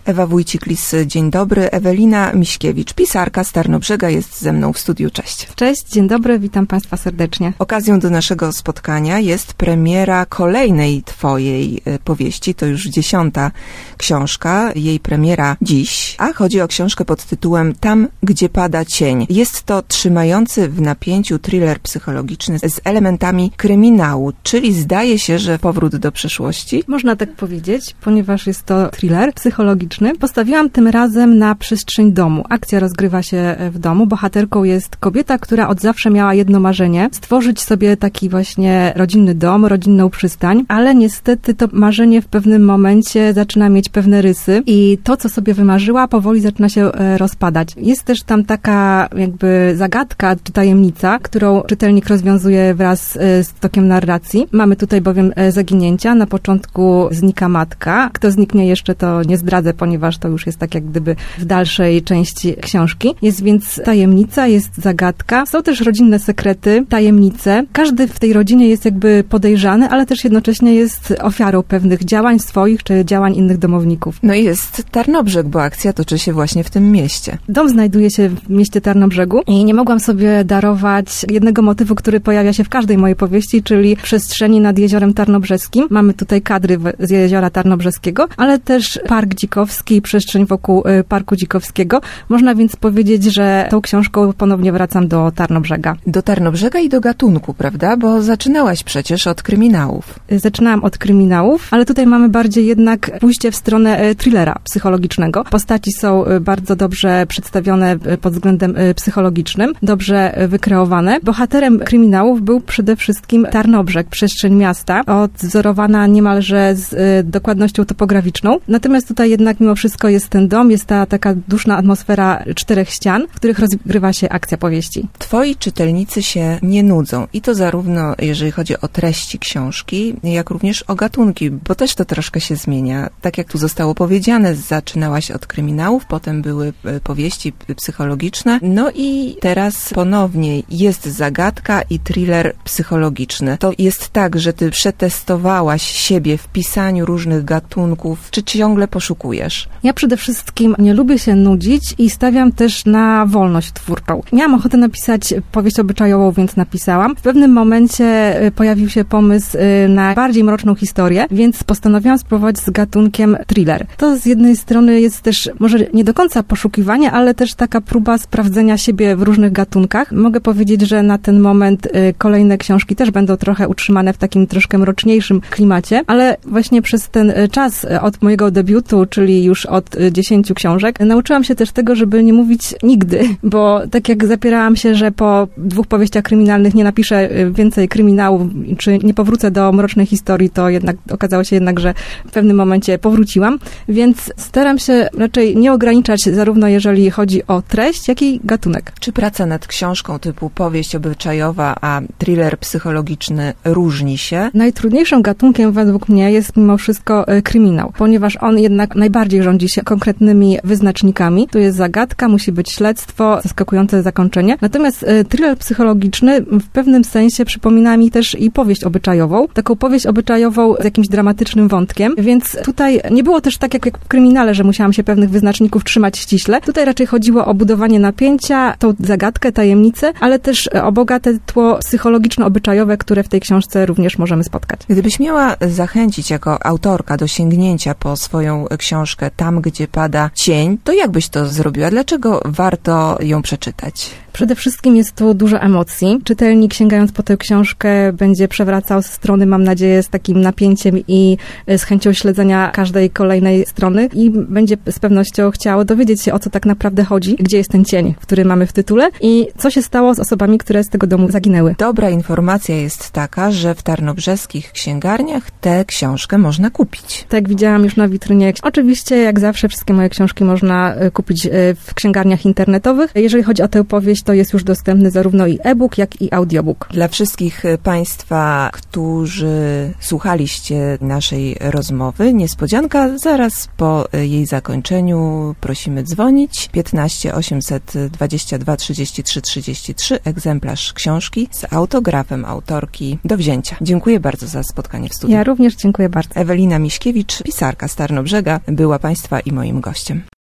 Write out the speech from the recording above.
Ewa Wójcik-Lis, dzień dobry. Ewelina Miśkiewicz, pisarka z Tarnobrzega, jest ze mną w studiu. Cześć. Cześć, dzień dobry, witam Państwa serdecznie. Okazją do naszego spotkania jest premiera kolejnej Twojej powieści, to już 10. książka, jej premiera dziś, a chodzi o książkę pod tytułem Tam, gdzie pada cień. Jest to trzymający w napięciu thriller psychologiczny z elementami kryminału, czyli zdaje się, że powrót do przeszłości. Można tak powiedzieć, ponieważ jest to thriller psychologiczny. Postawiłam tym razem na przestrzeń domu. Akcja rozgrywa się w domu. Bohaterką jest kobieta, która od zawsze miała jedno marzenie, stworzyć sobie taki właśnie rodzinny dom, rodzinną przystań, ale niestety to marzenie w pewnym momencie zaczyna mieć pewne rysy i to, co sobie wymarzyła, powoli zaczyna się rozpadać. Jest też tam taka jakby zagadka czy tajemnica, którą czytelnik rozwiązuje wraz z tokiem narracji. Mamy tutaj bowiem zaginięcia. Na początku znika matka. Kto zniknie jeszcze, to nie zdradzę, ponieważ to już jest tak jak gdyby w dalszej części książki. Jest więc tajemnica, jest zagadka. Są też rodzinne sekrety, tajemnice. Każdy w tej rodzinie jest jakby podejrzany, ale też jednocześnie jest ofiarą pewnych działań swoich czy działań innych domowników. No i jest Tarnobrzeg, bo akcja toczy się właśnie w tym mieście. Dom znajduje się w mieście Tarnobrzegu i nie mogłam sobie darować jednego motywu, który pojawia się w każdej mojej powieści, czyli przestrzeni nad jeziorem tarnobrzeskim. Mamy tutaj kadry z jeziora tarnobrzeskiego, ale też Park Dzikowski i przestrzeń wokół Parku Dzikowskiego. Można więc powiedzieć, że tą książką ponownie wracam do Tarnobrzega. Do Tarnobrzega i do gatunku, prawda? Bo zaczynałaś przecież od kryminałów. Zaczynałam od kryminałów, ale tutaj mamy bardziej jednak pójście w stronę thrillera psychologicznego. Postaci są bardzo dobrze przedstawione pod względem psychologicznym, dobrze wykreowane. Bohaterem kryminałów był przede wszystkim Tarnobrzeg, przestrzeń miasta, odwzorowana niemalże z dokładnością topograficzną. Natomiast tutaj jednak mimo wszystko jest ten dom, jest ta taka duszna atmosfera 4 ścian, w których rozgrywa się akcja powieści. Twoi czytelnicy się nie nudzą i to zarówno jeżeli chodzi o treści książki, jak również o gatunki, bo też to troszkę się zmienia. Tak jak tu zostało powiedziane, zaczynałaś od kryminałów, potem były powieści psychologiczne, no i teraz ponownie jest zagadka i thriller psychologiczny. To jest tak, że ty przetestowałaś siebie w pisaniu różnych gatunków, czy ciągle poszukujesz? Ja przede wszystkim nie lubię się nudzić i stawiam też na wolność twórczą. Miałam ochotę napisać powieść obyczajową, więc napisałam. W pewnym momencie pojawił się pomysł na bardziej mroczną historię, więc postanowiłam spróbować z gatunkiem thriller. To z jednej strony jest też może nie do końca poszukiwanie, ale też taka próba sprawdzenia siebie w różnych gatunkach. Mogę powiedzieć, że na ten moment kolejne książki też będą trochę utrzymane w takim troszkę mroczniejszym klimacie, ale właśnie przez ten czas od mojego debiutu, czyli już od 10 książek, nauczyłam się też tego, żeby nie mówić nigdy, bo tak jak zapierałam się, że po 2 powieściach kryminalnych nie napiszę więcej kryminałów, czy nie powrócę do mrocznej historii, to jednak okazało się jednak, że w pewnym momencie powróciłam, więc staram się raczej nie ograniczać zarówno jeżeli chodzi o treść, jak i gatunek. Czy praca nad książką typu powieść obyczajowa, a thriller psychologiczny różni się? Najtrudniejszym gatunkiem według mnie jest mimo wszystko kryminał, ponieważ on jednak najbardziej rządzi się konkretnymi wyznacznikami. Tu jest zagadka, musi być śledztwo, zaskakujące zakończenie. Natomiast thriller psychologiczny w pewnym sensie przypomina mi też i powieść obyczajową. Taką powieść obyczajową z jakimś dramatycznym wątkiem, więc tutaj nie było też tak jak w kryminale, że musiałam się pewnych wyznaczników trzymać ściśle. Tutaj raczej chodziło o budowanie napięcia, tą zagadkę, tajemnicę, ale też o bogate tło psychologiczno-obyczajowe, które w tej książce również możemy spotkać. Gdybyś miała zachęcić jako autorka do sięgnięcia po swoją książkę Tam, gdzie pada cień, to jak byś to zrobiła? Dlaczego warto ją przeczytać? Przede wszystkim jest tu dużo emocji. Czytelnik, sięgając po tę książkę, będzie przewracał strony, mam nadzieję, z takim napięciem i z chęcią śledzenia każdej kolejnej strony i będzie z pewnością chciał dowiedzieć się, o co tak naprawdę chodzi, gdzie jest ten cień, który mamy w tytule i co się stało z osobami, które z tego domu zaginęły. Dobra informacja jest taka, że w tarnobrzeskich księgarniach tę książkę można kupić. Tak, widziałam już na witrynie. Oczywiście, jak zawsze, wszystkie moje książki można kupić w księgarniach internetowych. Jeżeli chodzi o tę powieść, to jest już dostępny zarówno i e-book, jak i audiobook. Dla wszystkich Państwa, którzy słuchaliście naszej rozmowy, niespodzianka, zaraz po jej zakończeniu prosimy dzwonić. 15 822 33 33, egzemplarz książki z autografem autorki do wzięcia. Dziękuję bardzo za spotkanie w studiu. Ja również dziękuję bardzo. Ewelina Miśkiewicz, pisarka z Tarnobrzega, była Państwa i moim gościem.